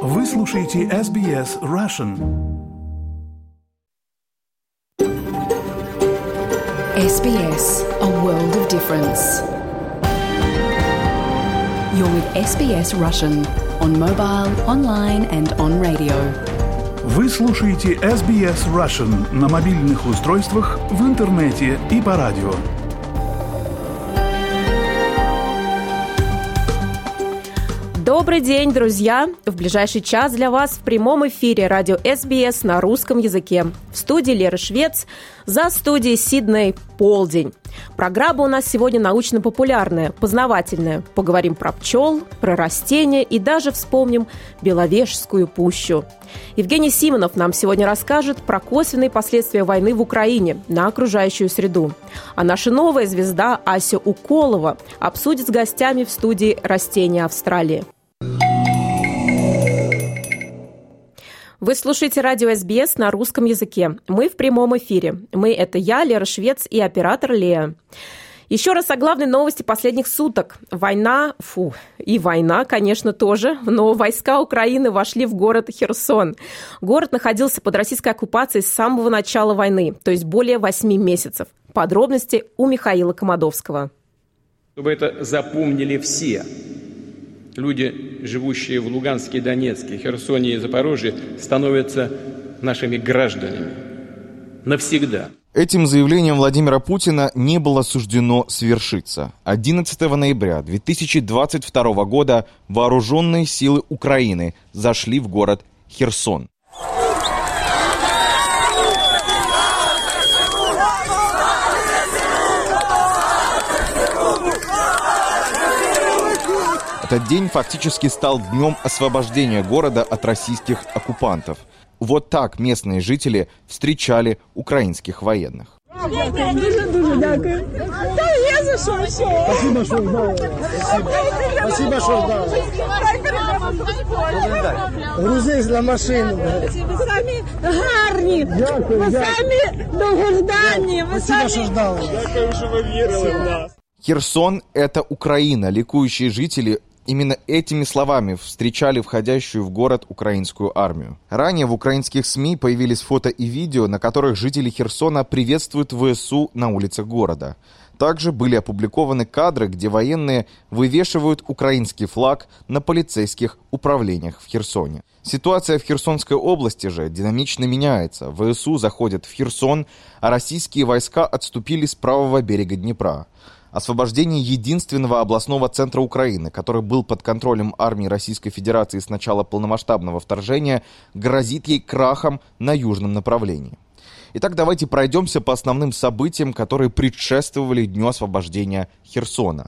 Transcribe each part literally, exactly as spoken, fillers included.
Вы слушаете эс би эс Russian. эс би эс, a world of difference. You're with эс би эс Russian on mobile, online and on radio. Вы слушаете эс би эс Russian на мобильных устройствах, в интернете и по радио. Добрый день, друзья! В ближайший час для вас в прямом эфире радио эс би эс на русском языке. В студии Лера Швец, за студией Сидней полдень. Программа у нас сегодня научно-популярная, познавательная. Поговорим про пчел, про растения и даже вспомним Беловежскую пущу. Евгений Симонов нам сегодня расскажет про косвенные последствия войны в Украине на окружающую среду. А наша новая звезда Ася Уколова обсудит с гостями в студии «Растения Австралии». Вы слушаете радио эс би эс на русском языке. Мы в прямом эфире. Мы – это я, Лера Швец, и оператор Лея. Еще раз о главной новости последних суток. Война, фу, и война, конечно, тоже, но войска Украины вошли в город Херсон. Город находился под российской оккупацией с самого начала войны, то есть более восьми месяцев. Подробности у Михаила Комадовского. Чтобы это запомнили все. Люди, живущие в Луганске, Донецке, Херсоне и Запорожье, становятся нашими гражданами навсегда. Этим заявлением Владимира Путина не было суждено свершиться. одиннадцатого ноября две тысячи двадцать второго года вооруженные силы Украины зашли в город Херсон. Этот день фактически стал днем освобождения города от российских оккупантов. Вот так местные жители встречали украинских военных. Дуже-дуже дякую. Та є за що, все. Спасибо, що ждали. Спасибо, що ждали. Грузись на машину. Ви самі гарні. Дякую, ви самі довгожданні. Спасибо, що ждали. Дякую, що ви вірили в нас. Херсон – это Украина. Ликующие жители именно этими словами встречали входящую в город украинскую армию. Ранее в украинских СМИ появились фото и видео, на которых жители Херсона приветствуют ВСУ на улицах города. Также были опубликованы кадры, где военные вывешивают украинский флаг на полицейских управлениях в Херсоне. Ситуация в Херсонской области же динамично меняется. ВСУ заходят в Херсон, а российские войска отступили с правого берега Днепра. Освобождение единственного областного центра Украины, который был под контролем армии Российской Федерации с начала полномасштабного вторжения, грозит ей крахом на южном направлении. Итак, давайте пройдемся по основным событиям, которые предшествовали Дню освобождения Херсона.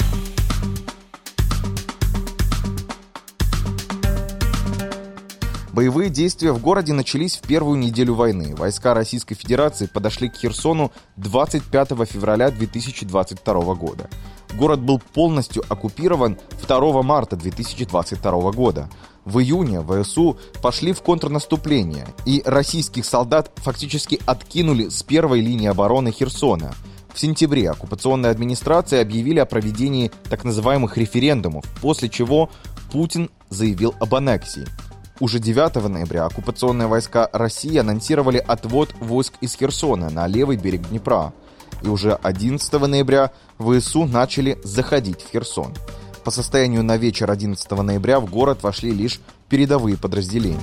Боевые действия в городе начались в первую неделю войны. Войска Российской Федерации подошли к Херсону двадцать пятого февраля две тысячи двадцать второго года. Город был полностью оккупирован второго марта две тысячи двадцать второго года. В июне ВСУ пошли в контрнаступление, и российских солдат фактически откинули с первой линии обороны Херсона. В сентябре оккупационная администрация объявили о проведении так называемых референдумов, после чего Путин заявил об аннексии. Уже девятого ноября оккупационные войска России анонсировали отвод войск из Херсона на левый берег Днепра. И уже одиннадцатого ноября ВСУ начали заходить в Херсон. По состоянию на вечер одиннадцатого ноября в город вошли лишь передовые подразделения.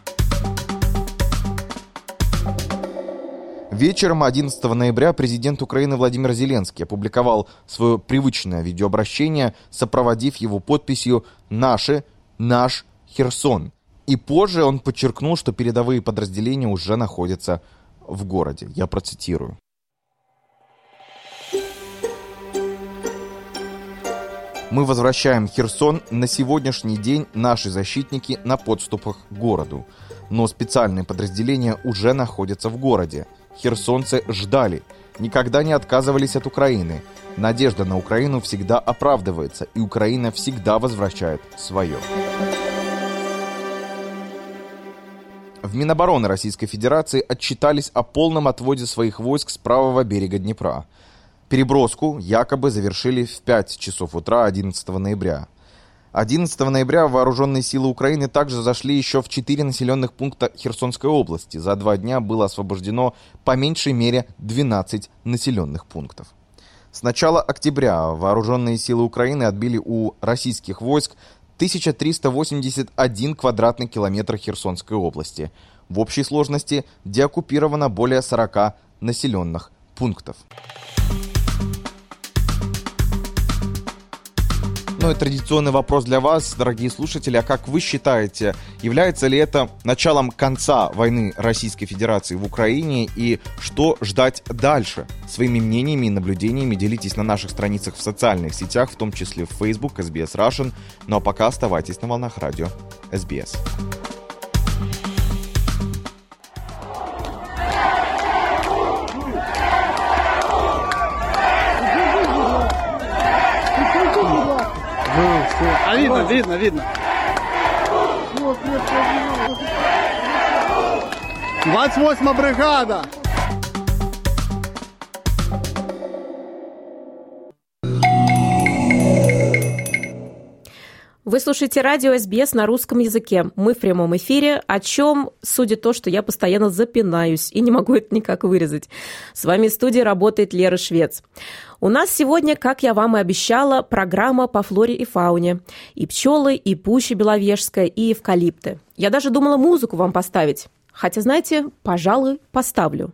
Вечером одиннадцатого ноября президент Украины Владимир Зеленский опубликовал свое привычное видеообращение, сопроводив его подписью «Наши, наш Херсон». И позже он подчеркнул, что передовые подразделения уже находятся в городе. Я процитирую. «Мы возвращаем Херсон. На сегодняшний день наши защитники на подступах к городу. Но специальные подразделения уже находятся в городе. Херсонцы ждали, никогда не отказывались от Украины. Надежда на Украину всегда оправдывается, и Украина всегда возвращает свое». В Минобороны Российской Федерации отчитались о полном отводе своих войск с правого берега Днепра. Переброску якобы завершили в пять часов утра одиннадцатого ноября. одиннадцатого ноября вооруженные силы Украины также зашли еще в четыре населенных пункта Херсонской области. За два дня было освобождено по меньшей мере двенадцать населенных пунктов. С начала октября вооруженные силы Украины отбили у российских войск тысяча триста восемьдесят один квадратный километр Херсонской области. В общей сложности деоккупировано более сорока населенных пунктов. Ну и традиционный вопрос для вас, дорогие слушатели. А как вы считаете, является ли это началом конца войны Российской Федерации в Украине и что ждать дальше? Своими мнениями и наблюдениями делитесь на наших страницах в социальных сетях, в том числе в Facebook, эс би эс Russian. Ну а пока оставайтесь на волнах радио эс би эс. А видно, видно, видно. двадцать восьмая бригада. Вы слушаете радио эс би эс на русском языке. Мы в прямом эфире, о чем судит то, что я постоянно запинаюсь и не могу это никак вырезать. С вами в студии работает Лера Швец. У нас сегодня, как я вам и обещала, программа по флоре и фауне. И пчелы, и пуща беловежская, и эвкалипты. Я даже думала музыку вам поставить. Хотя, знаете, пожалуй, поставлю.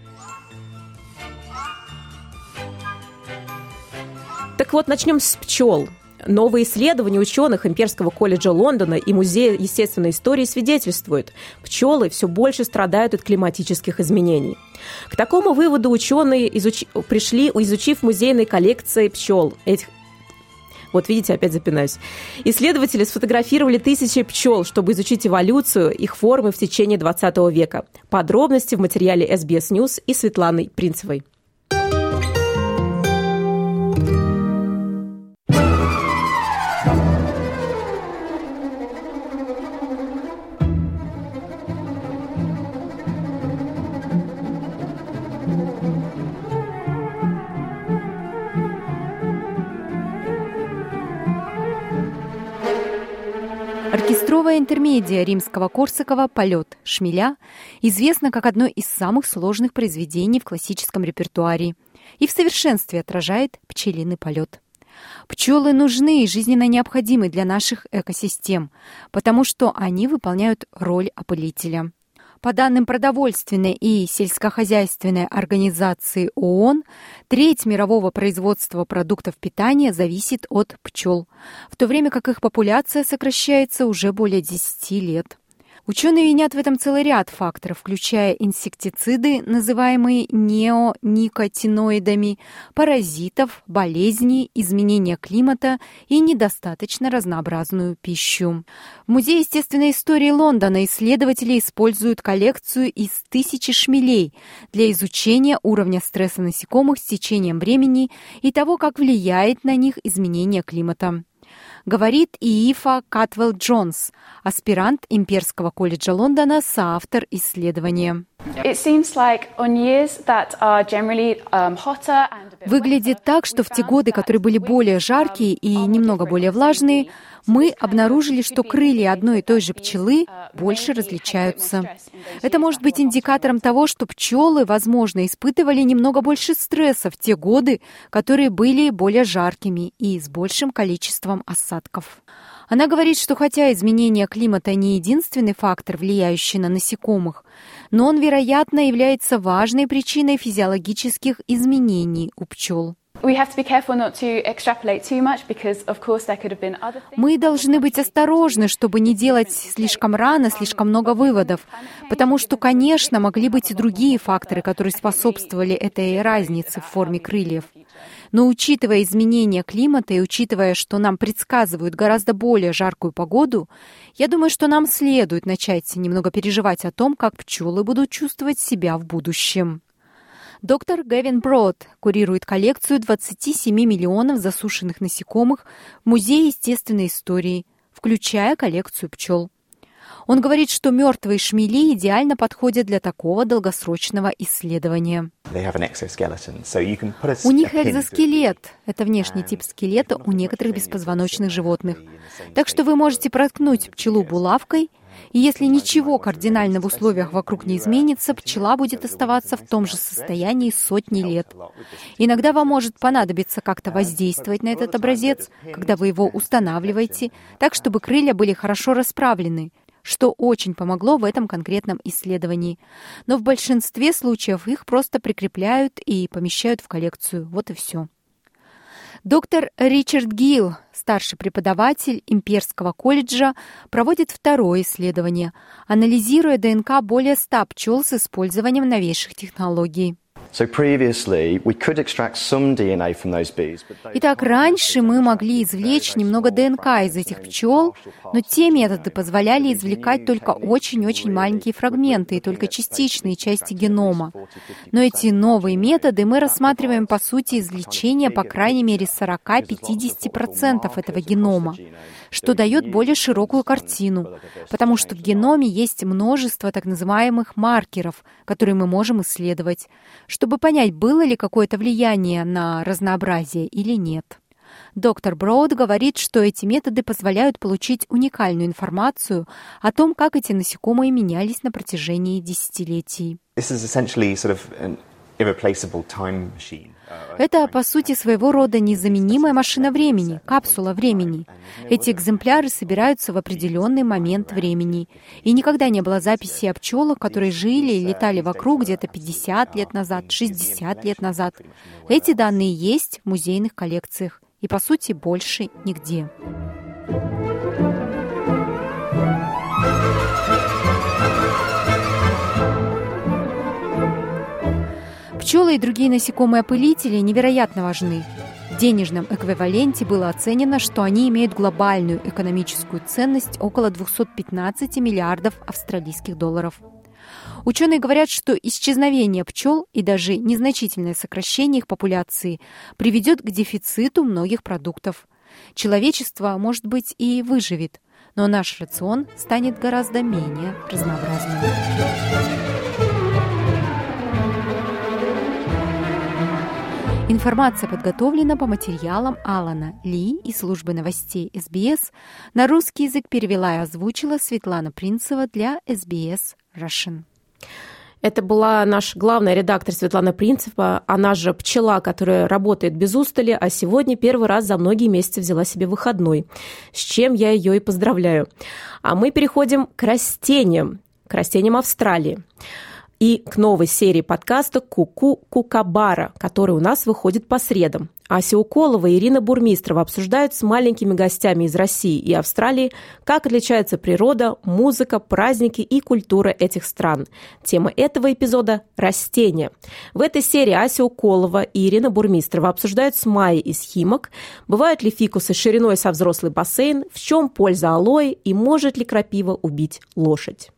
Так вот, начнем с пчел. Новые исследования ученых Имперского колледжа Лондона и Музея естественной истории свидетельствуют, пчелы все больше страдают от климатических изменений. К такому выводу ученые изуч... пришли, изучив музейные коллекции пчел. Этих... Вот видите, опять запинаюсь. Исследователи сфотографировали тысячи пчел, чтобы изучить эволюцию их формы в течение двадцатого века. Подробности в материале эс би эс News и Светланы Принцевой. Оркестровая интермедия Римского-Корсакова «Полет шмеля» известна как одно из самых сложных произведений в классическом репертуаре и в совершенстве отражает пчелиный полет. Пчелы нужны и жизненно необходимы для наших экосистем, потому что они выполняют роль опылителя. По данным Продовольственной и сельскохозяйственной организации ООН, треть мирового производства продуктов питания зависит от пчел, в то время как их популяция сокращается уже более десяти лет. Ученые винят в этом целый ряд факторов, включая инсектициды, называемые неоникотиноидами, паразитов, болезни, изменения климата и недостаточно разнообразную пищу. В Музее естественной истории Лондона исследователи используют коллекцию из тысячи шмелей для изучения уровня стресса насекомых с течением времени и того, как влияет на них изменение климата. Говорит Иифа Катвелл-Джонс, аспирант Имперского колледжа Лондона, соавтор исследования. Выглядит так, что в те годы, которые были более жаркие и немного более влажные, мы обнаружили, что крылья одной и той же пчелы больше различаются. Это может быть индикатором того, что пчелы, возможно, испытывали немного больше стресса в те годы, которые были более жаркими и с большим количеством осадков. Она говорит, что хотя изменение климата не единственный фактор, влияющий на насекомых, но он, вероятно, является важной причиной физиологических изменений у пчел. Мы должны быть осторожны, чтобы не делать слишком рано слишком много выводов, потому что, конечно, могли быть и другие факторы, которые способствовали этой разнице в форме крыльев. Но учитывая изменения климата и учитывая, что нам предсказывают гораздо более жаркую погоду, я думаю, что нам следует начать немного переживать о том, как пчелы будут чувствовать себя в будущем. Доктор Гэвин Брод курирует коллекцию двадцати семи миллионов засушенных насекомых в Музее естественной истории, включая коллекцию пчел. Он говорит, что мертвые шмели идеально подходят для такого долгосрочного исследования. У них экзоскелет. Это внешний тип скелета у некоторых беспозвоночных животных. Так что вы можете проткнуть пчелу булавкой, и если ничего кардинально в условиях вокруг не изменится, пчела будет оставаться в том же состоянии сотни лет. Иногда вам может понадобиться как-то воздействовать на этот образец, когда вы его устанавливаете, так, чтобы крылья были хорошо расправлены, что очень помогло в этом конкретном исследовании. Но в большинстве случаев их просто прикрепляют и помещают в коллекцию. Вот и все. Доктор Ричард Гилл, старший преподаватель Имперского колледжа, проводит второе исследование, анализируя ДНК более ста пчел с использованием новейших технологий. Итак, раньше мы могли извлечь немного ДНК из этих пчел, но те методы позволяли извлекать только очень-очень маленькие фрагменты и только частичные части генома. Но эти новые методы мы рассматриваем по сути извлечения по крайней мере сорок-пятьдесят процентов этого генома, что дает более широкую картину, потому что в геноме есть множество так называемых маркеров, которые мы можем исследовать, чтобы понять, было ли какое-то влияние на разнообразие или нет. Доктор Броуд говорит, что эти методы позволяют получить уникальную информацию о том, как эти насекомые менялись на протяжении десятилетий. Это, по сути, своего рода незаменимая машина времени, капсула времени. Эти экземпляры собираются в определенный момент времени. И никогда не было записи о пчелах, которые жили и летали вокруг где-то пятьдесят лет назад, шестьдесят лет назад. Эти данные есть в музейных коллекциях. И, по сути, больше нигде. Пчелы и другие насекомые-опылители невероятно важны. В денежном эквиваленте было оценено, что они имеют глобальную экономическую ценность около двести пятнадцать миллиардов австралийских долларов. Ученые говорят, что исчезновение пчел и даже незначительное сокращение их популяции приведет к дефициту многих продуктов. Человечество, может быть, и выживет, но наш рацион станет гораздо менее разнообразным. Информация подготовлена по материалам Алана Ли из службы новостей эс би эс. На русский язык перевела и озвучила Светлана Принцева для эс би эс Russian. Это была наш главный редактор Светлана Принцева, она же пчела, которая работает без устали, а сегодня первый раз за многие месяцы взяла себе выходной, с чем я ее и поздравляю. А мы переходим к растениям, к растениям Австралии. И к новой серии подкаста «Ку-ку Кукабара», который у нас выходит по средам. Ася Уколова и Ирина Бурмистрова обсуждают с маленькими гостями из России и Австралии, как отличается природа, музыка, праздники и культура этих стран. Тема этого эпизода – растения. В этой серии Ася Уколова и Ирина Бурмистрова обсуждают с Майей из Химок, бывают ли фикусы шириной со взрослый бассейн, в чем польза алоэ и может ли крапива убить лошадь.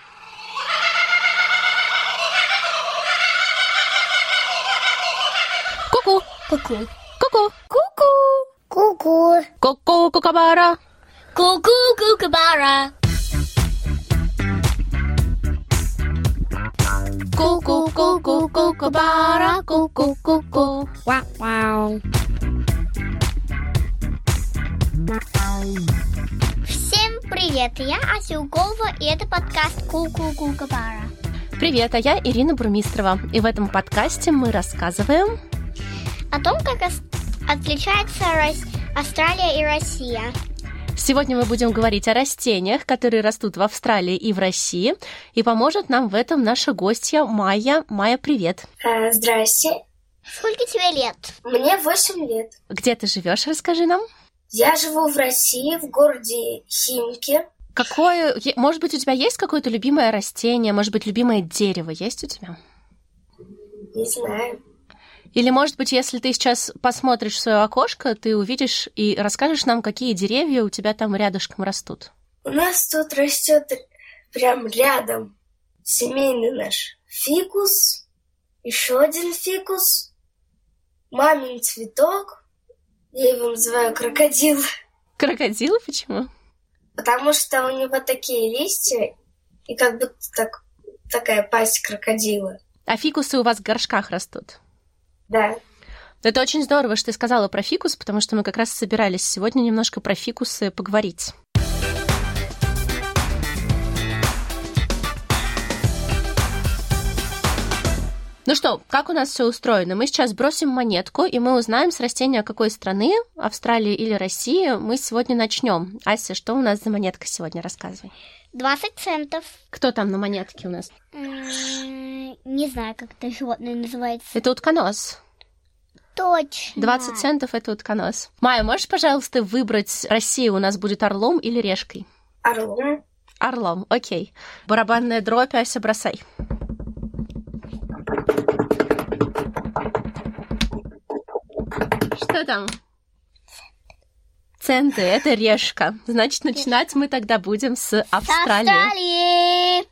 Ку-ку. Ку-ку. Ку-ку. Ку-ку. Ку-ку. Ку-ку кукабара. Ку-ку кукабара. Ку-ку ку-ку кукабара. Ку-ку ку-ку. Вау-вау. Всем привет, я Ася Уколова, и это подкаст «Ку-ку Кукабара». Привет, а я Ирина Бурмистрова, и в этом подкасте мы рассказываем о том, как отличается Австралия и Россия. Сегодня мы будем говорить о растениях, которые растут в Австралии и в России, и поможет нам в этом наша гостья Майя. Майя, привет. А, здрасте. Сколько тебе лет? Мне восемь лет. Где ты живешь, расскажи нам. Я живу в России, в городе Химки. Какое, может быть, у тебя есть какое-то любимое растение, может быть, любимое дерево есть у тебя? Не знаю. Или, может быть, если ты сейчас посмотришь в свое окошко, ты увидишь и расскажешь нам, какие деревья у тебя там рядышком растут. У нас тут растет прям рядом семейный наш фикус, еще один фикус, мамин цветок, я его называю крокодил. Крокодил? Почему? Потому что у него такие листья и как будто так, такая пасть крокодила. А фикусы у вас в горшках растут? Да. Это очень здорово, что ты сказала про фикус, потому что мы как раз собирались сегодня немножко про фикусы поговорить. Ну что, как у нас все устроено? Мы сейчас бросим монетку, и мы узнаем с растения какой страны, Австралии или России, мы сегодня начнем. Ася, что у нас за монетка сегодня? Рассказывай. двадцать центов. Кто там на монетке у нас? Не знаю, как это животное называется. Это утконос. Точно. двадцать центов — это утконос. Майя, можешь, пожалуйста, выбрать Россию? У нас будет орлом или решкой? Орлом. Орлом, окей. Барабанная дробь, Ася, бросай. Что там? Центы, это решка. Значит, начинать мы тогда будем с Австралии.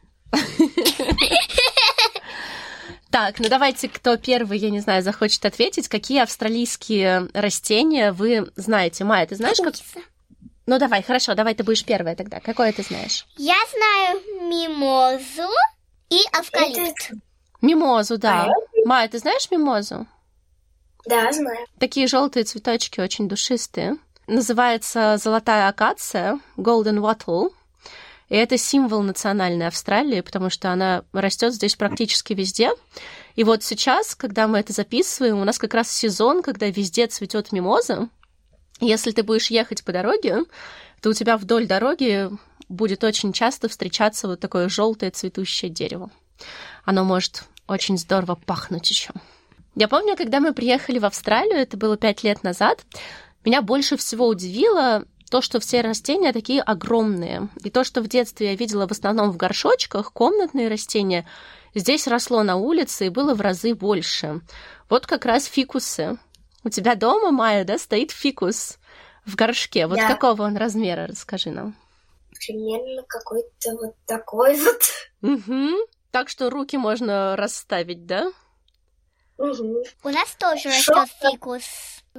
Так, ну давайте, кто первый, я не знаю, захочет ответить, какие австралийские растения вы знаете? Майя, ты знаешь, как... Ну давай, хорошо, давай ты будешь первая тогда. Какое ты знаешь? Я знаю мимозу и эвкалипт. Мимозу, да. Майя, ты знаешь мимозу? Да, знаю. Такие желтые цветочки, очень душистые. Называется золотая акация, golden wattle. И это символ национальной Австралии, потому что она растет здесь практически везде. И вот сейчас, когда мы это записываем, у нас как раз сезон, когда везде цветет мимоза. Если ты будешь ехать по дороге, то у тебя вдоль дороги будет очень часто встречаться вот такое желтое цветущее дерево. Оно может очень здорово пахнуть еще. Я помню, когда мы приехали в Австралию, это было пять лет назад, меня больше всего удивило то, что все растения такие огромные. И то, что в детстве я видела в основном в горшочках, комнатные растения, здесь росло на улице и было в разы больше. Вот как раз фикусы. У тебя дома, Майя, да, стоит фикус в горшке. Вот да. Какого он размера, расскажи нам. Примерно какой-то вот такой вот. Угу. Так что руки можно расставить, да? Угу. У нас тоже растет фикус. У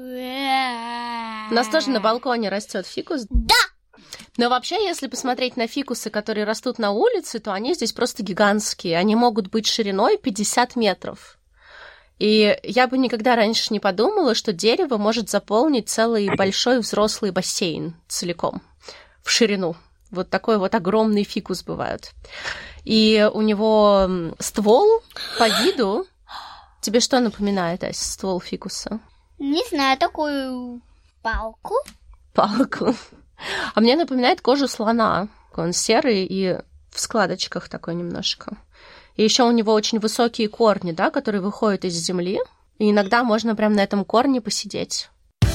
нас тоже на балконе растет фикус. Да! Но вообще, если посмотреть на фикусы, которые растут на улице, то они здесь просто гигантские. Они могут быть шириной пятьдесят метров. И я бы никогда раньше не подумала, что дерево может заполнить целый большой взрослый бассейн целиком в ширину. Вот такой вот огромный фикус бывает. И у него ствол по виду... Тебе что напоминает, Ася, ствол фикуса? Не знаю, такую палку. Палку. А мне напоминает кожу слона. Он серый и в складочках такой немножко. И еще у него очень высокие корни, да, которые выходят из земли. И иногда можно прям на этом корне посидеть.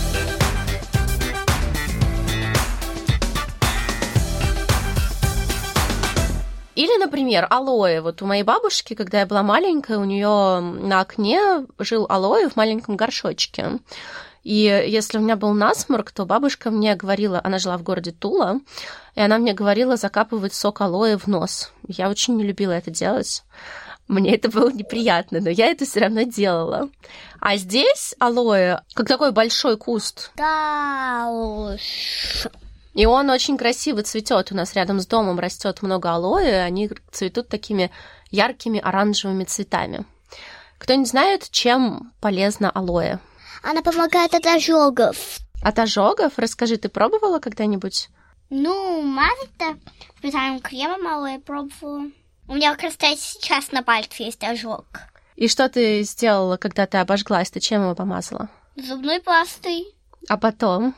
Или, например, алоэ. Вот у моей бабушки, когда я была маленькая, у нее на окне жил алоэ в маленьком горшочке. И если у меня был насморк, то бабушка мне говорила, она жила в городе Тула, и она мне говорила закапывать сок алоэ в нос. Я очень не любила это делать. Мне это было неприятно, но я это все равно делала. А здесь алоэ, как такой большой куст. Да уж. И он очень красиво цветет. У нас рядом с домом растет много алоэ, они цветут такими яркими оранжевыми цветами. Кто-нибудь знает, чем полезна алоэ? Она помогает от ожогов. От ожогов? Расскажи, ты пробовала когда-нибудь? Ну, мазать-то специальным кремом алоэ пробовала. У меня как раз сейчас на пальце есть ожог. И что ты сделала, когда ты обожглась? Ты чем его помазала? Зубной пастой. А потом?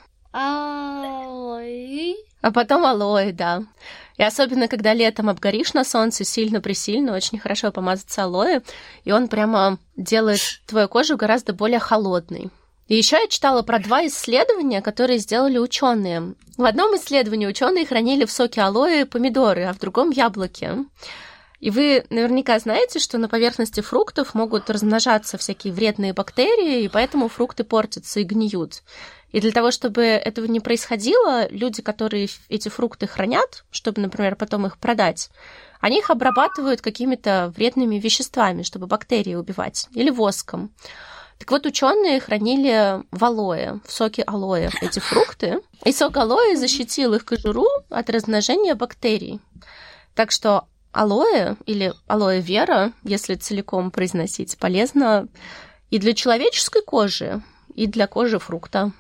Алоэ. А потом алоэ, да. И особенно, когда летом обгоришь на солнце сильно-пресильно, очень хорошо помазаться алоэ, и он прямо делает твою кожу гораздо более холодной. И еще я читала про два исследования, которые сделали ученые. В одном исследовании ученые хранили в соке алоэ помидоры, а в другом яблоки. И вы наверняка знаете, что на поверхности фруктов могут размножаться всякие вредные бактерии, и поэтому фрукты портятся и гниют. И для того, чтобы этого не происходило, люди, которые эти фрукты хранят, чтобы, например, потом их продать, они их обрабатывают какими-то вредными веществами, чтобы бактерии убивать, или воском. Так вот, ученые хранили в алоэ, в соке алоэ эти фрукты, и сок алоэ защитил их кожуру от размножения бактерий. Так что алоэ или алоэ вера, если целиком произносить, полезно и для человеческой кожи, и для кожи фрукта.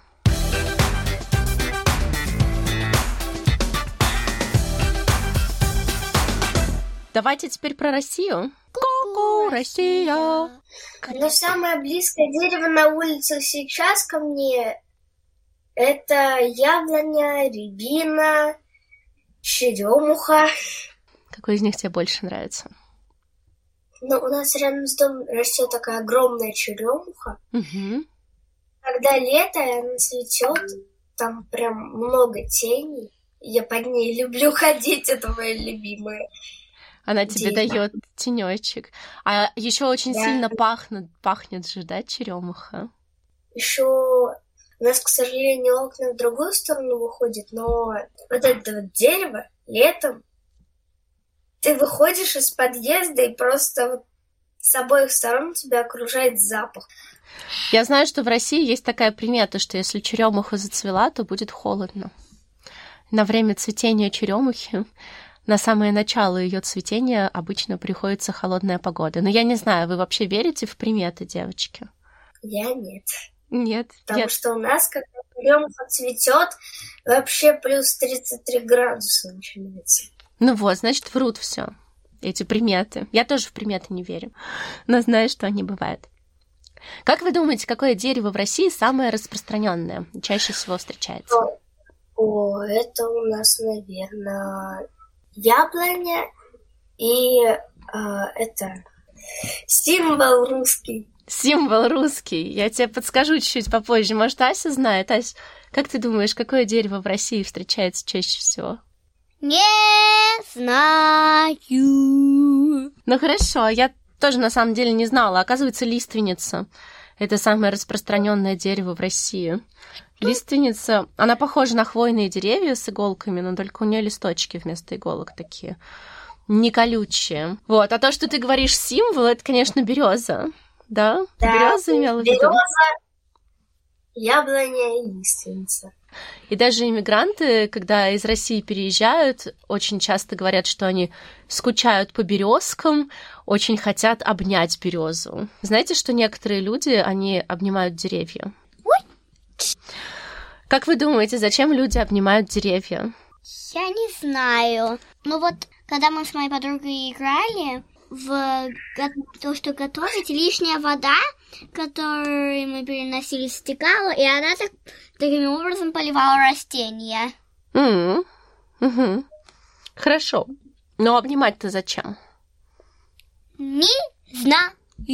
Давайте теперь про Россию. Ку-ку, Россия! Но самое близкое дерево на улицах сейчас ко мне — это яблоня, рябина, черемуха. Какой из них тебе больше нравится? Ну, у нас рядом с домом растет такая огромная черемуха. Угу. Когда лето, она цветет, там прям много теней. Я под ней люблю ходить, это моя любимая. Она тебе дерево. дает тенечек. А еще очень Да. сильно пахнет, пахнет же, да, черемуха? Еще у нас, к сожалению, окна в другую сторону выходят, но вот это вот дерево летом ты выходишь из подъезда и просто вот с обоих сторон тебя окружает запах. Я знаю, что в России есть такая примета, что если черемуха зацвела, то будет холодно. На время цветения черемухи, на самое начало ее цветения обычно приходится холодная погода. Но я не знаю, вы вообще верите в приметы, девочки? Я нет. Нет. Потому я... что у нас, когда черемуха цветет, вообще плюс тридцать три градуса начинается. Ну вот, значит, врут все эти приметы. Я тоже в приметы не верю, но знаю, что они бывают. Как вы думаете, какое дерево в России самое распространенное, чаще всего встречается? О, о, это у нас, наверное, яблоня и э, это символ русский. Символ русский. Я тебе подскажу чуть-чуть попозже. Может, Ася знает? Ась, как ты думаешь, какое дерево в России встречается чаще всего? Не знаю. Ну хорошо, я тоже на самом деле не знала. Оказывается, лиственница — это самое распространенное дерево в России. Лиственница, она похожа на хвойные деревья с иголками, но только у нее листочки вместо иголок такие не колючие. Вот, а то, что ты говоришь символ, это, конечно, береза, да? Да, Береза имела в виду? береза, яблоня и лиственница. И даже иммигранты, когда из России переезжают, очень часто говорят, что они скучают по березкам, очень хотят обнять березу. Знаете, что некоторые люди, они обнимают деревья? Как вы думаете, зачем люди обнимают деревья? Я не знаю. Ну вот, когда мы с моей подругой играли в то, что готовить, лишняя вода, которую мы переносили, стекала, и она так, таким образом поливала растения. Mm-hmm. Mm-hmm. Хорошо. Но обнимать-то зачем? Не знаю.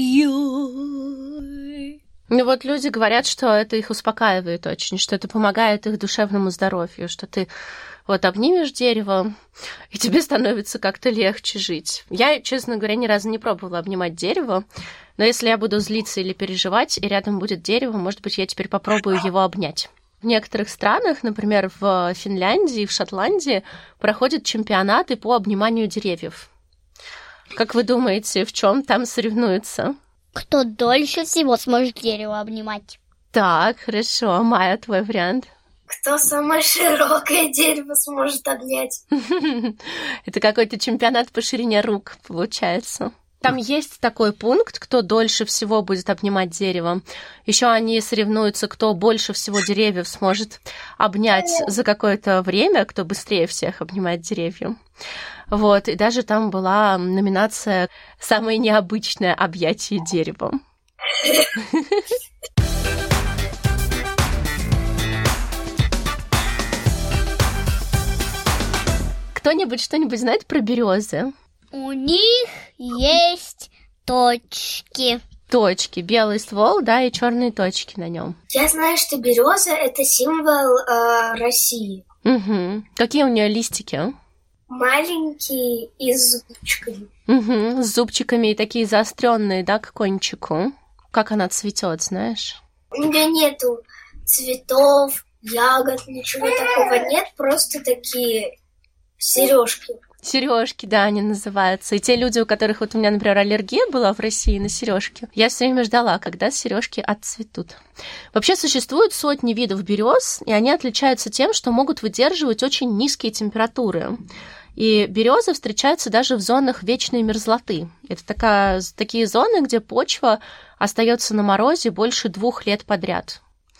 Ну вот люди говорят, что это их успокаивает очень, что это помогает их душевному здоровью, что ты вот обнимешь дерево, и тебе становится как-то легче жить. Я, честно говоря, ни разу не пробовала обнимать дерево, но если я буду злиться или переживать, и рядом будет дерево, может быть, я теперь попробую его обнять. В некоторых странах, например, в Финляндии и в Шотландии, проходят чемпионаты по обниманию деревьев. Как вы думаете, в чем там соревнуются? Кто дольше всего сможет дерево обнимать? Так, хорошо. Майя, твой вариант? Кто самое широкое дерево сможет обнять? Это какой-то чемпионат по ширине рук, получается. Там есть такой пункт, кто дольше всего будет обнимать дерево. Еще они соревнуются, кто больше всего деревьев сможет обнять за какое-то время, кто быстрее всех обнимает деревья. Вот, и даже там была номинация «Самое необычное объятие деревом». Кто-нибудь что-нибудь знает про березы? У них есть точки. Точки, белый ствол, да, и черные точки на нем. Я знаю, что береза — это символ э, России. Угу. Какие у нее листики? Маленькие и с зубчиками. Угу, с зубчиками и такие заостренные, да, к кончику. Как она цветет, знаешь? У нее нету цветов, ягод, ничего такого нет, просто такие сережки. Сережки, да, они называются. И те люди, у которых вот у меня, например, аллергия была в России на сережки, я все время ждала, когда сережки отцветут. Вообще существует сотни видов берез, и они отличаются тем, что могут выдерживать очень низкие температуры. И березы встречаются даже в зонах вечной мерзлоты. Это такая, такие зоны, где почва остается на морозе больше двух лет подряд.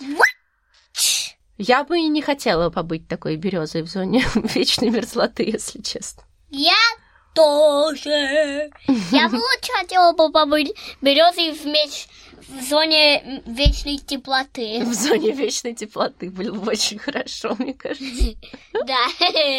Я бы и не хотела побыть такой березой в зоне вечной мерзлоты, если честно. Я тоже. Я бы лучше хотела бы побыть березой в, меч... в зоне вечной теплоты. В зоне вечной теплоты было бы очень хорошо, мне кажется. Да.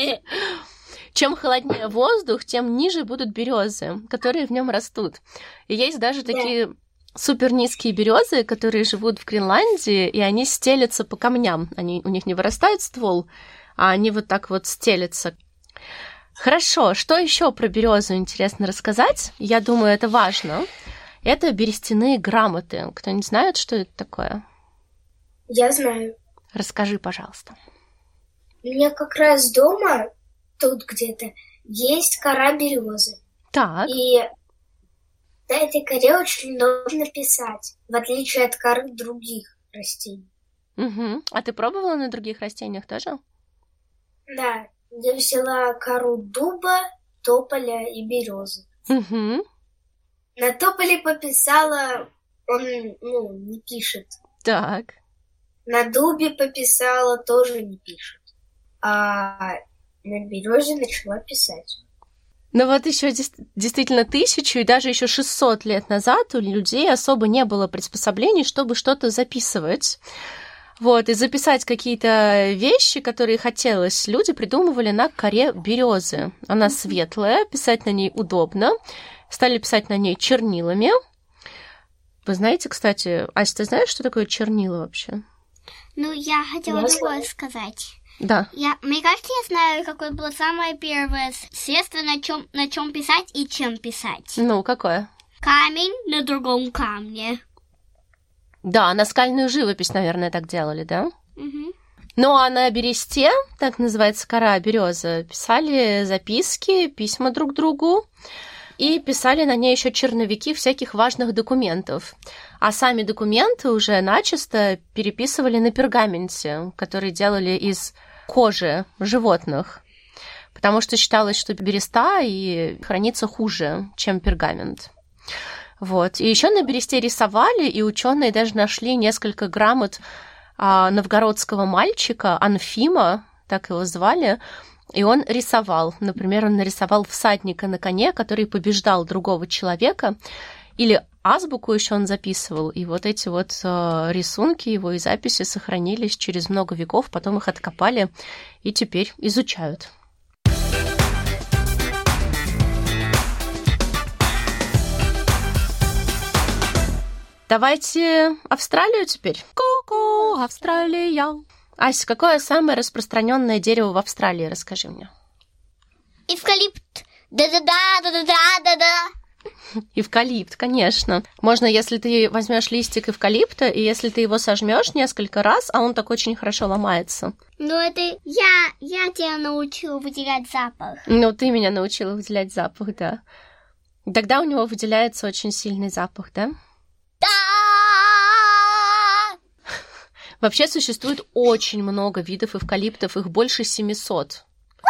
Чем холоднее воздух, тем ниже будут березы, которые в нем растут. И есть даже такие супер низкие березы, которые живут в Гренландии, и они стелятся по камням. Они, у них не вырастает ствол, а они вот так вот стелятся. Хорошо, что еще про березу интересно рассказать? Я думаю, это важно. Это берестяные грамоты. Кто-нибудь знает, что это такое? Я знаю. Расскажи, пожалуйста. У меня как раз дома, тут где-то, есть кора березы. Так. И на этой коре очень нужно писать, в отличие от коры других растений. Угу. А ты пробовала на других растениях тоже? Да, я взяла кору дуба, тополя и березы. Угу. На тополе пописала, он, ну, не пишет. Так. На дубе пописала, тоже не пишет. А на березе начала писать. Ну вот еще действительно тысячу и даже еще шестьсот лет назад у людей особо не было приспособлений, чтобы что-то записывать. Вот, и записать какие-то вещи, которые хотелось, люди придумывали на коре березы. Она светлая, писать на ней удобно. Стали писать на ней чернилами. Вы знаете, кстати, Ася, ты знаешь, что такое чернила вообще? Ну, я хотела другое сказать. Да. Я, мне кажется, я знаю, какое было самое первое средство, на чем на чем писать и чем писать. Ну, какое? Камень на другом камне. Да, наскальную живопись, наверное, так делали, да? Угу. Ну, а на бересте, так называется кора березы, писали записки, письма друг другу. И писали на ней еще черновики всяких важных документов. А сами документы уже начисто переписывали на пергаменте, который делали из кожи животных, потому что считалось, что береста и хранится хуже, чем пергамент. Вот. И еще на бересте рисовали, и ученые даже нашли несколько грамот а, новгородского мальчика Анфима, так его звали, и он рисовал. Например, он нарисовал всадника на коне, который побеждал другого человека, или азбуку еще он записывал, и вот эти вот э, рисунки его и записи сохранились через много веков, потом их откопали и теперь изучают. Давайте Австралию теперь. Ку-ку, Австралия. Ася, какое самое распространенное дерево в Австралии? Расскажи мне. Эвкалипт. Да-да-да, да-да-да-да-да. Эвкалипт, конечно. Можно, если ты возьмешь листик эвкалипта, и если ты его сожмешь несколько раз, а он так очень хорошо ломается. Ну, это я, я тебя научила выделять запах. Ну, ты меня научила выделять запах, да. Тогда у него выделяется очень сильный запах, да? Да! Вообще существует очень много видов эвкалиптов, их больше семисот.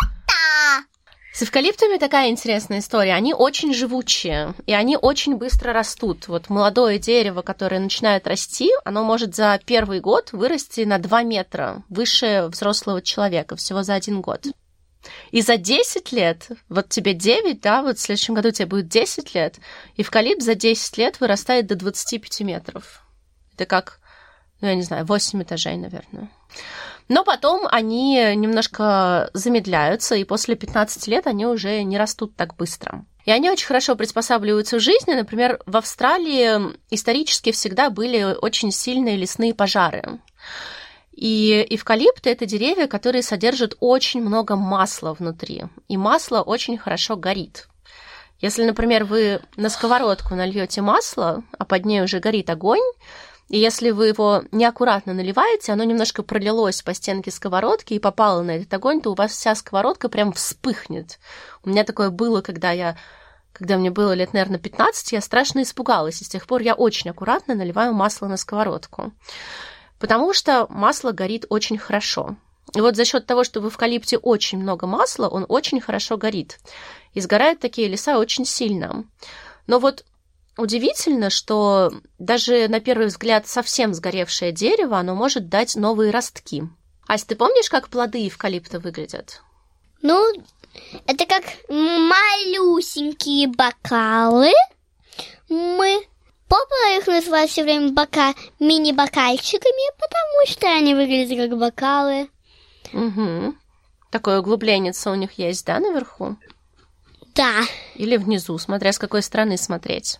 С эвкалиптами такая интересная история. Они очень живучие, и они очень быстро растут. Вот молодое дерево, которое начинает расти, оно может за первый год вырасти на два метра выше взрослого человека, всего за один год. И за десять лет, вот тебе девять, да, вот в следующем году тебе будет десять лет, эвкалипт за десять лет вырастает до двадцати пяти метров. Это как, ну, я не знаю, восемь этажей, наверное. Но потом они немножко замедляются, и после пятнадцати лет они уже не растут так быстро. И они очень хорошо приспосабливаются к жизни. Например, в Австралии исторически всегда были очень сильные лесные пожары. И эвкалипты — это деревья, которые содержат очень много масла внутри. И масло очень хорошо горит. Если, например, вы на сковородку нальете масло, а под ней уже горит огонь, И если вы его неаккуратно наливаете, оно немножко пролилось по стенке сковородки и попало на этот огонь, то у вас вся сковородка прям вспыхнет. У меня такое было, когда я, когда мне было лет, наверное, пятнадцать, я страшно испугалась. И с тех пор я очень аккуратно наливаю масло на сковородку. Потому что масло горит очень хорошо. И вот за счет того, что в эвкалипте очень много масла, он очень хорошо горит. И сгорают такие леса очень сильно. Но вот удивительно, что даже на первый взгляд совсем сгоревшее дерево, оно может дать новые ростки. Ась, ты помнишь, как плоды эвкалипта выглядят? Ну, это как малюсенькие бокалы. Мы, папа их называет все время бока мини-бокальчиками, потому что они выглядят как бокалы. Угу. Такое углубление у них есть, да, наверху? Да. Или внизу, смотря с какой стороны смотреть.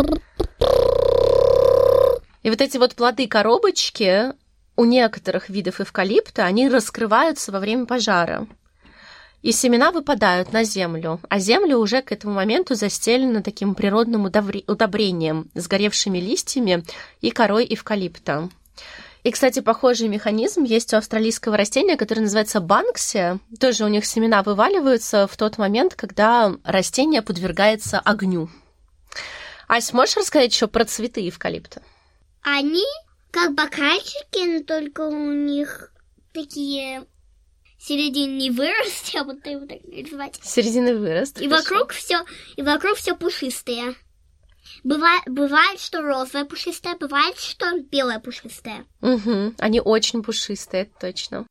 И вот эти вот плоды-коробочки у некоторых видов эвкалипта, они раскрываются во время пожара. И семена выпадают на землю, а земля уже к этому моменту застелена таким природным удобрением, сгоревшими листьями и корой эвкалипта. И, кстати, похожий механизм есть у австралийского растения, которое называется банксия. Тоже у них семена вываливаются в тот момент, когда растение подвергается огню. Ась, можешь рассказать еще про цветы эвкалипта? Они как бокальчики, но только у них такие серединный вырост, я буду его так называть. Серединный вырост. И вокруг все, и вокруг все пушистые. Бывает, бывает, что розовое пушистое, бывает, что белое пушистое. Угу, они очень пушистые, это точно.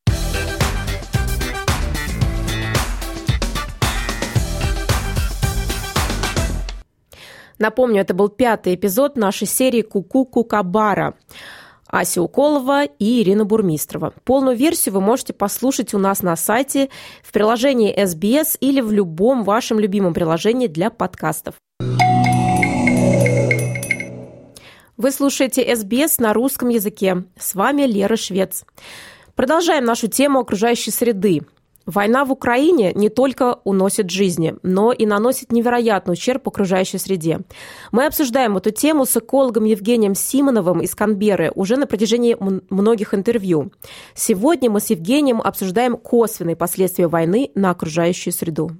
Напомню, это был пятый эпизод нашей серии «Ку-ку-кукабара». Ася Уколова и Ирина Бурмистрова. Полную версию вы можете послушать у нас на сайте, в приложении эс би эс или в любом вашем любимом приложении для подкастов. Вы слушаете эс би эс на русском языке. С вами Лера Швец. Продолжаем нашу тему окружающей среды. Война в Украине не только уносит жизни, но и наносит невероятный ущерб окружающей среде. Мы обсуждаем эту тему с экологом Евгением Симоновым из Канберры уже на протяжении многих интервью. Сегодня мы с Евгением обсуждаем косвенные последствия войны на окружающую среду.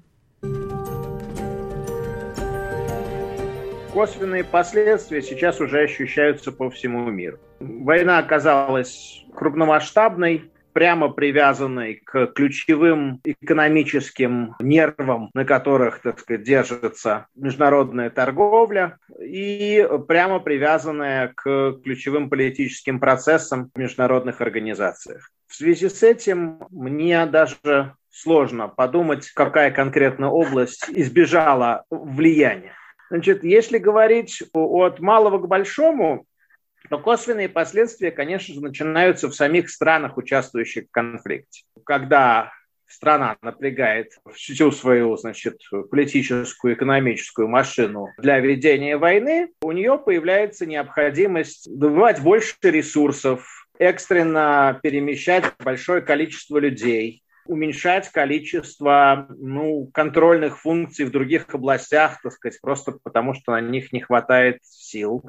Косвенные последствия сейчас уже ощущаются по всему миру. Война оказалась крупномасштабной, прямо привязанной к ключевым экономическим нервам, на которых, так сказать, держится международная торговля, и прямо привязанная к ключевым политическим процессам в международных организациях. В связи с этим мне даже сложно подумать, какая конкретно область избежала влияния. Значит, если говорить от малого к большому, то косвенные последствия, конечно же, начинаются в самих странах, участвующих в конфликте. Когда страна напрягает всю свою, значит, политическую, экономическую машину для ведения войны, у нее появляется необходимость добывать больше ресурсов, экстренно перемещать большое количество людей, уменьшать количество ну, контрольных функций в других областях, так сказать, просто потому что на них не хватает сил.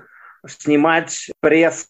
Снимать пресс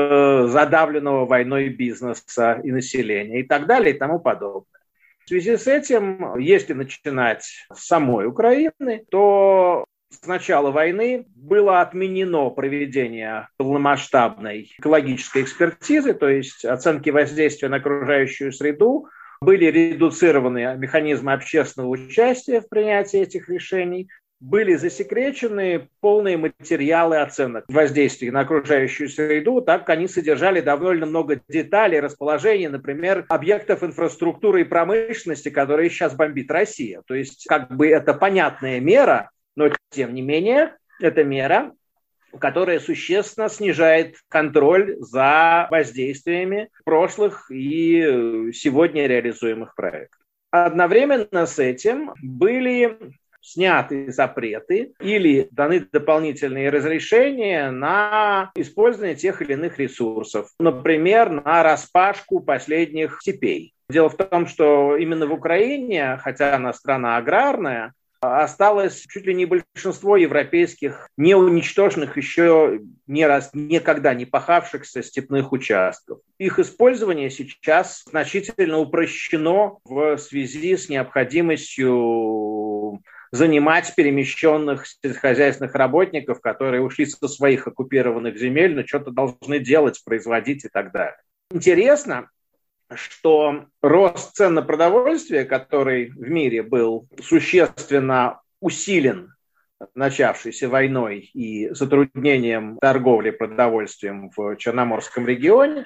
с задавленного войной бизнеса и населения и так далее и тому подобное. В связи с этим, если начинать с самой Украины, то с начала войны было отменено проведение полномасштабной экологической экспертизы, то есть оценки воздействия на окружающую среду, были редуцированы механизмы общественного участия в принятии этих решений, были засекречены полные материалы оценок воздействия на окружающую среду, так как они содержали довольно много деталей, расположения, например, объектов инфраструктуры и промышленности, которые сейчас бомбит Россия. То есть как бы это понятная мера, но тем не менее это мера, которая существенно снижает контроль за воздействиями прошлых и сегодня реализуемых проектов. Одновременно с этим были сняты запреты или даны дополнительные разрешения на использование тех или иных ресурсов, например, на распашку последних степей. Дело в том, что именно в Украине, хотя она страна аграрная, осталось чуть ли не большинство европейских неуничтоженных, еще не раз, никогда не пахавшихся степных участков. Их использование сейчас значительно упрощено в связи с необходимостью занимать перемещенных сельскохозяйственных работников, которые ушли со своих оккупированных земель, но что-то должны делать, производить и так далее. Интересно, что рост цен на продовольствие, который в мире был существенно усилен начавшейся войной и затруднением торговли продовольствием в Черноморском регионе,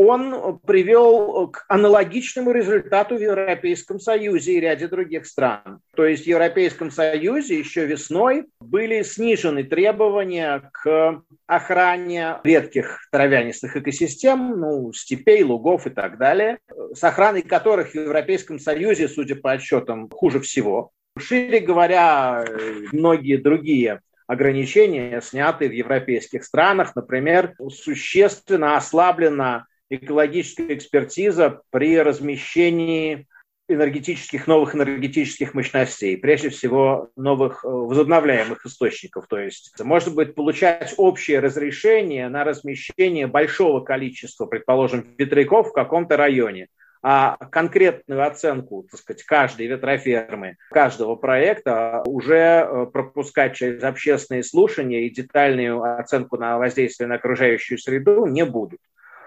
он привел к аналогичному результату в Европейском Союзе и ряде других стран. То есть в Европейском Союзе еще весной были снижены требования к охране редких травянистых экосистем, ну, степей, лугов и так далее, с охраной которых в Европейском Союзе, судя по отчетам, хуже всего. Шире говоря, многие другие ограничения сняты в европейских странах. Например, существенно ослаблена экологическая экспертиза при размещении энергетических, новых энергетических мощностей, прежде всего новых возобновляемых источников. То есть можно будет получать общее разрешение на размещение большого количества, предположим, ветряков в каком-то районе, а конкретную оценку, так сказать, каждой ветрофермы, каждого проекта уже пропускать через общественные слушания и детальную оценку на воздействие на окружающую среду не будут.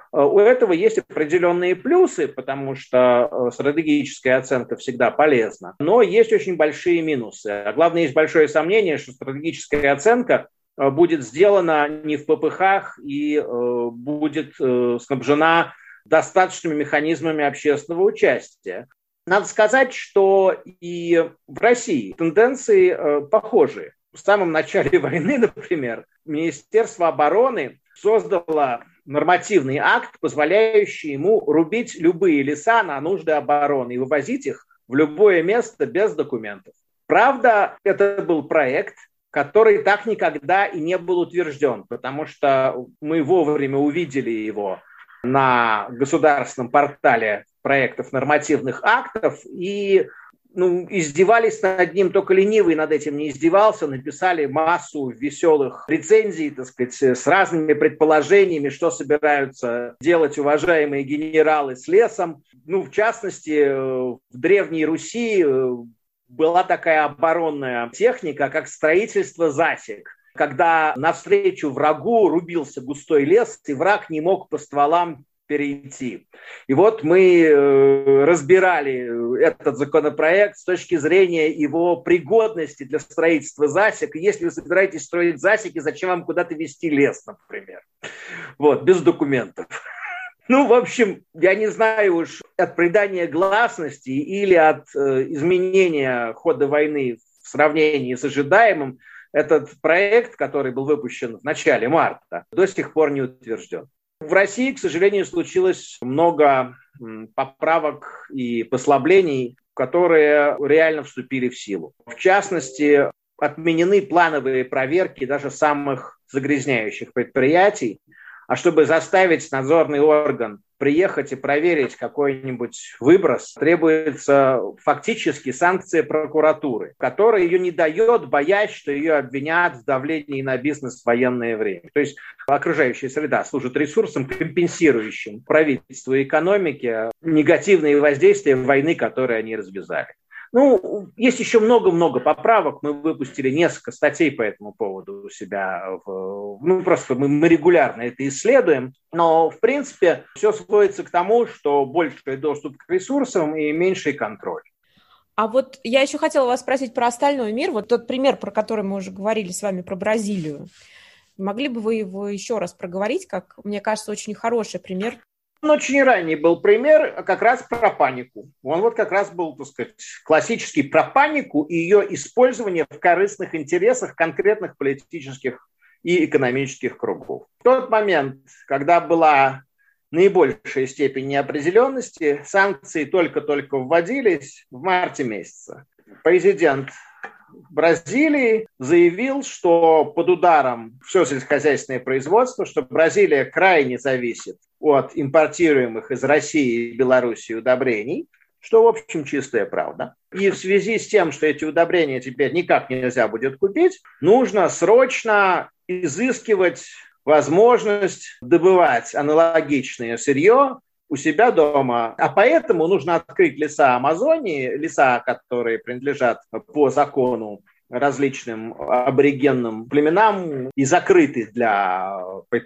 У этого есть определенные плюсы, потому что стратегическая оценка всега полезна, но есть очень большие минусы. А главное, есть большое сомнение, что стратегическая оценка будет сделана не в попыхах и будет снабжена достаточными механизмами общественного участия. Надо сказать, что и в России тенденции похожие. В самом начале войны, например, Министерство обороны создало нормативный акт, позволяющий ему рубить любые леса на нужды обороны и вывозить их в любое место без документов. Правда, это был проект, который так никогда и не был утвержден, потому что мы вовремя увидели его на государственном портале проектов нормативных актов и ну, издевались над ним, только ленивый над этим не издевался, написали массу веселых рецензий, так сказать, с разными предположениями, что собираются делать уважаемые генералы с лесом. Ну, в частности, в Древней Руси была такая оборонная техника, как строительство засек, когда навстречу врагу рубился густой лес, и враг не мог по стволам перейти. И вот мы э, разбирали этот законопроект с точки зрения его пригодности для строительства засек. И если вы собираетесь строить засеки, зачем вам куда-то везти лес, например? Вот, без документов. Ну, в общем, я не знаю уж, от придания гласности или от э, изменения хода войны в сравнении с ожидаемым, этот проект, который был выпущен в начале марта, до сих пор не утвержден. В России, к сожалению, случилось много поправок и послаблений, которые реально вступили в силу. В частности, отменены плановые проверки даже самых загрязняющих предприятий, а чтобы заставить надзорный орган приехать и проверить какой-нибудь выброс, требуется фактически санкция прокуратуры, которая ее не дает, боясь, что ее обвинят в давлении на бизнес в военное время. То есть окружающая среда служит ресурсом, компенсирующим правительству и экономике негативные воздействия войны, которые они развязали. Ну, есть еще много-много поправок. Мы выпустили несколько статей по этому поводу у себя. В, ну, просто мы, мы регулярно это исследуем. Но, в принципе, все сводится к тому, что больший доступ к ресурсам и меньший контроль. А вот я еще хотела вас спросить про остальной мир. Вот тот пример, про который мы уже говорили с вами, про Бразилию. Могли бы вы его еще раз проговорить, как, мне кажется, очень хороший пример? Очень ранний был пример как раз про панику. Он вот как раз был, так сказать, классический про панику и ее использование в корыстных интересах конкретных политических и экономических кругов. В тот момент, когда была наибольшая степень неопределенности, санкции только-только вводились в марте месяце. Президент Бразилии заявил, что под ударом все сельскохозяйственное производство, что Бразилия крайне зависит от импортируемых из России и Белоруссии удобрений, что, в общем, чистая правда. И в связи с тем, что эти удобрения теперь никак нельзя будет купить, нужно срочно изыскивать возможность добывать аналогичное сырье у себя дома. А поэтому нужно открыть леса Амазонии, леса, которые принадлежат по закону различным аборигенным племенам и закрыты для,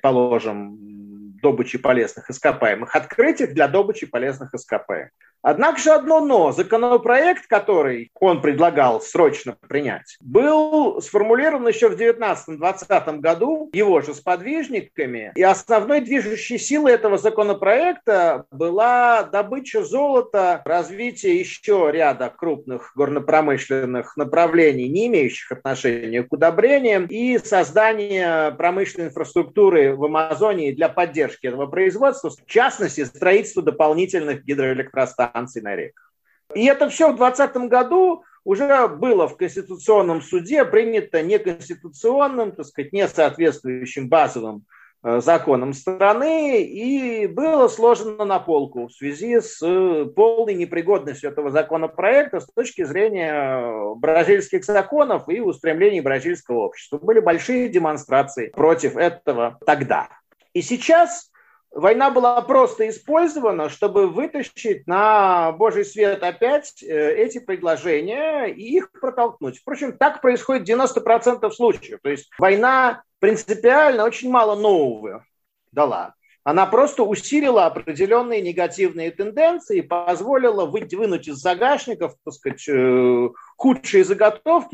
предположим, добычи полезных ископаемых, открыть их для добычи полезных ископаемых. Однако же одно но. Законопроект, который он предлагал срочно принять, был сформулирован еще в девятнадцатом-двадцатом году его же сподвижниками. И основной движущей силой этого законопроекта была добыча золота, развитие еще ряда крупных горнопромышленных направлений, не имеющих отношения к удобрениям, и создание промышленной инфраструктуры в Амазонии для поддержки этого производства, в частности, строительство дополнительных гидроэлектростанций на реках. И это все в двадцатом году уже было в Конституционном суде принято неконституционным, так сказать, не соответствующим базовым э, законам страны, и было сложено на полку в связи с э, полной непригодностью этого законопроекта с точки зрения бразильских законов и устремлений бразильского общества. Были большие демонстрации против этого тогда. И сейчас война была просто использована, чтобы вытащить на божий свет опять эти предложения и их протолкнуть. Впрочем, так происходит в девяноста процентах случаев. То есть война принципиально очень мало нового дала. Она просто усилила определенные негативные тенденции и позволила вынуть из загашников, так сказать, худшие заготовки,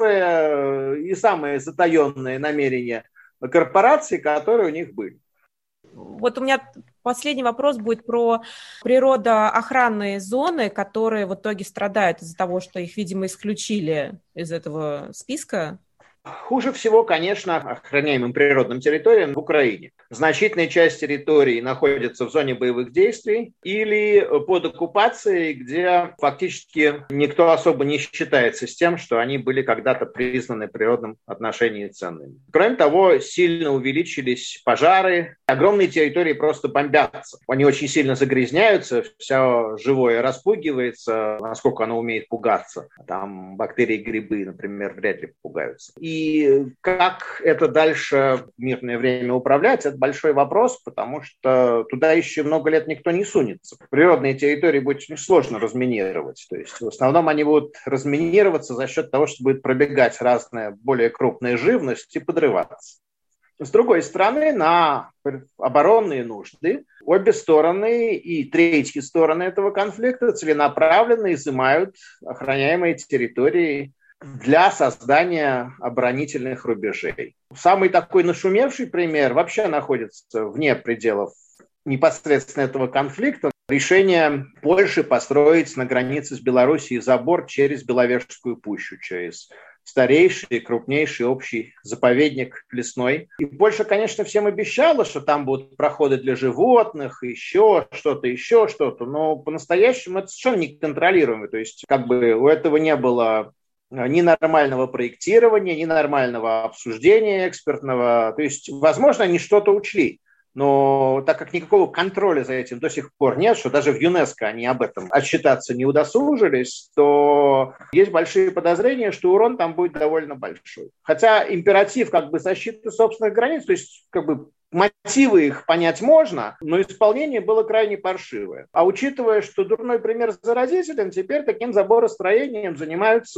которые и самые затаенные намерения корпораций, которые у них были. Вот у меня последний вопрос будет про природоохранные зоны, которые в итоге страдают из-за того, что их, видимо, исключили из этого списка. Хуже всего, конечно, охраняемым природным территориям в Украине. Значительная часть территории находится в зоне боевых действий или под оккупацией, где фактически никто особо не считается с тем, что они были когда-то признаны в природном отношении ценными. Кроме того, сильно увеличились пожары, огромные территории просто бомбятся. Они очень сильно загрязняются, все живое распугивается, насколько оно умеет пугаться. Там бактерии, грибы, например, вряд ли пугаются. И как это дальше в мирное время управлять, это большой вопрос, потому что туда еще много лет никто не сунется. Природные территории будет очень сложно разминировать. То есть в основном они будут разминироваться за счет того, что будет пробегать разная более крупная живность и подрываться. С другой стороны, на оборонные нужды обе стороны и третьи стороны этого конфликта целенаправленно изымают охраняемые территории для создания оборонительных рубежей. Самый такой нашумевший пример вообще находится вне пределов непосредственно этого конфликта. Решение Польши построить на границе с Белоруссией забор через Беловежскую пущу, через старейший, крупнейший общий заповедник лесной. И Польша, конечно, всем обещала, что там будут проходы для животных, еще что-то, еще что-то, но по-настоящему это совершенно неконтролируемо. То есть как бы у этого не было ни нормального проектирования, ни нормального обсуждения экспертного. То есть, возможно, они что-то учли, но так как никакого контроля за этим до сих пор нет, что даже в ЮНЕСКО они об этом отчитаться не удосужились, то есть большие подозрения, что урон там будет довольно большой. Хотя императив как бы защиты собственных границ, то есть как бы мотивы их понять можно, но исполнение было крайне паршивое. А учитывая, что дурной пример заразителен, теперь таким заборостроением занимаются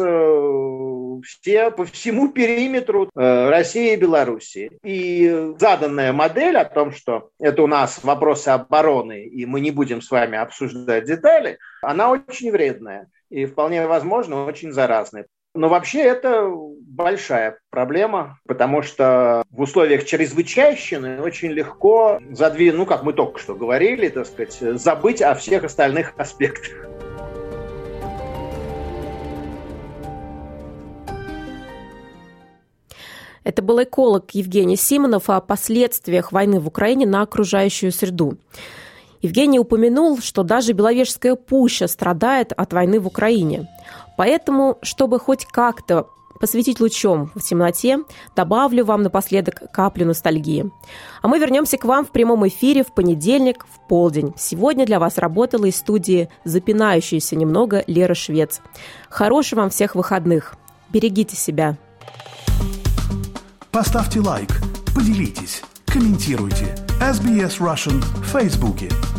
все по всему периметру России и Белоруссии. И заданная модель о том, что это у нас вопросы обороны, и мы не будем с вами обсуждать детали, она очень вредная и вполне возможно очень заразная. Но вообще это большая проблема, потому что в условиях чрезвычайщины очень легко задвинуть, ну, как мы только что говорили, так сказать, забыть о всех остальных аспектах. Это был эколог Евгений Симонов о последствиях войны в Украине на окружающую среду. Евгений упомянул, что даже Беловежская пуща страдает от войны в Украине. Поэтому, чтобы хоть как-то посветить лучом в темноте, добавлю вам напоследок каплю ностальгии. А мы вернемся к вам в прямом эфире в понедельник в полдень. Сегодня для вас работала из студии запинающаяся немного Лера Швец. Хороших вам всех выходных. Берегите себя. Поставьте лайк, поделитесь, комментируйте. эс би эс Russian в Фейсбуке.